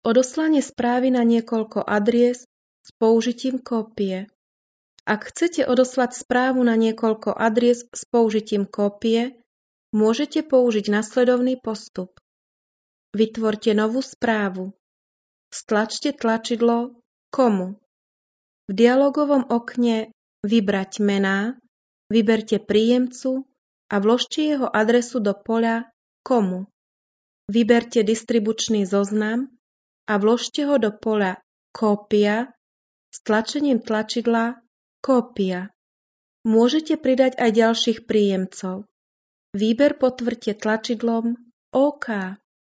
Odoslanie správy na niekoľko adries s použitím kópie. Ak chcete odoslať správu na niekoľko adries s použitím kópie, môžete použiť nasledovný postup. Vytvorte novú správu. Stlačte tlačidlo Komu. V dialogovom okne Vybrať mená vyberte príjemcu a vložte jeho adresu do poľa Komu. Vyberte distribučný zoznam a vložte ho do poľa Kópia s tlačením tlačidla Kópia. Môžete pridať aj ďalších príjemcov. Výber potvrďte tlačidlom OK.